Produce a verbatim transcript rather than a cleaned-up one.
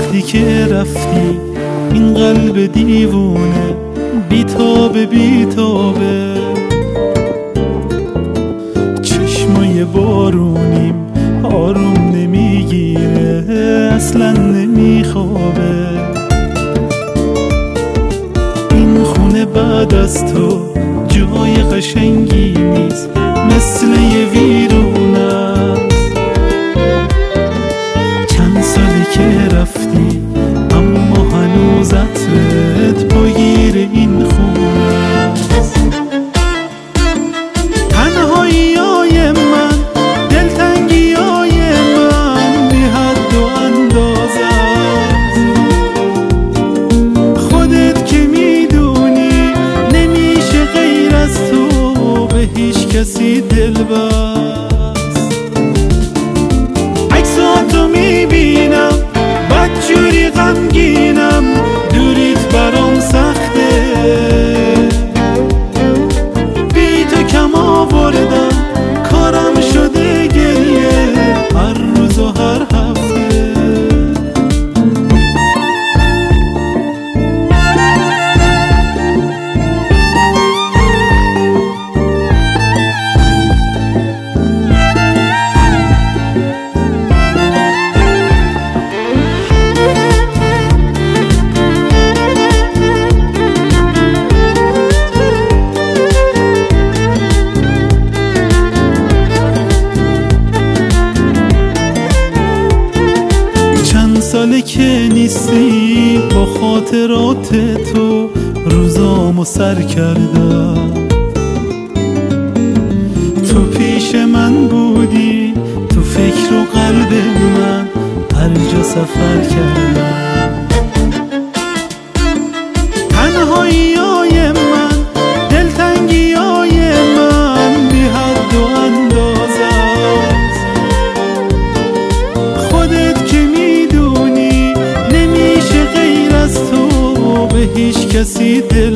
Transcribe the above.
وقتی که رفتی این قلب دیوونه بیتابه بیتابه، چشمای بارونیم آروم نمیگیره اصلا نمیخوابه. این خونه بعد از تو جای قشنگی نیست، مثل یه ویرونه است. چند ساله که رفتی اما هنوز عطرت پاگیر این خونه است. تنهایی های من، دلتنگی های من بی حد و اندازه است. خودت که میدونی نمیشه غیر از تو به هیچ کسی دل بست. عکساتو میبینم بدجوری غمگینم، دوریت برام سخته. بی تو کم آوردم کارم شده گریه هر روز و هر هفته. ساله که نیستی با خاطرات تو روزامو سر کردم. تو پیش من بودی، تو فکر و قلب من هر جا سفر کردم. تنهایی های من، دلتنگی های من بی حد و اندازه است. خودت که میدونی نمیشه غیر از تو به هیچ کسی دل